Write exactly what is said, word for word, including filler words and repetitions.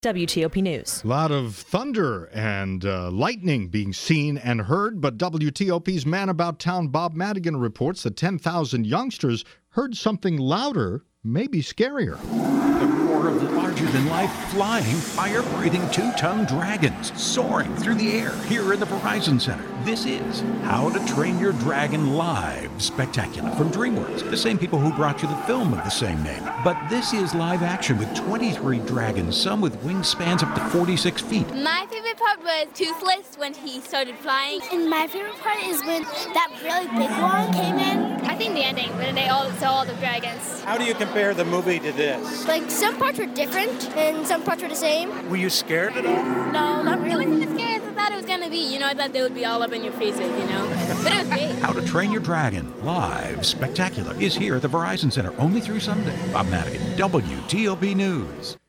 W T O P News. A lot of thunder and uh, lightning being seen and heard, but W T O P's Man About Town Bob Madigan reports that ten thousand youngsters heard something louder, maybe scarier. The roar of the larger-than-life, flying, fire-breathing two-ton dragons soaring through the air here in the Verizon Center. This is How to Train Your Dragon Live Spectacular from DreamWorks, the same people who brought you the film of the same name. But this is live action with twenty-three dragons, some with wingspans up to forty-six feet. My favorite part was Toothless when he started flying. And my favorite part is when that really big one came in. I think the ending, when they all saw all the dragons. How do you compare the movie to this? Like, some parts were different and some parts were the same. Were you scared at all? No, not really. I wasn't as scared as I thought it was going to be. You know, I thought they would be all up in your faces, you know. But it was great. How to Train Your Dragon Live Spectacular is here at the Verizon Center only through Sunday. Bob Madigan, W T O P News.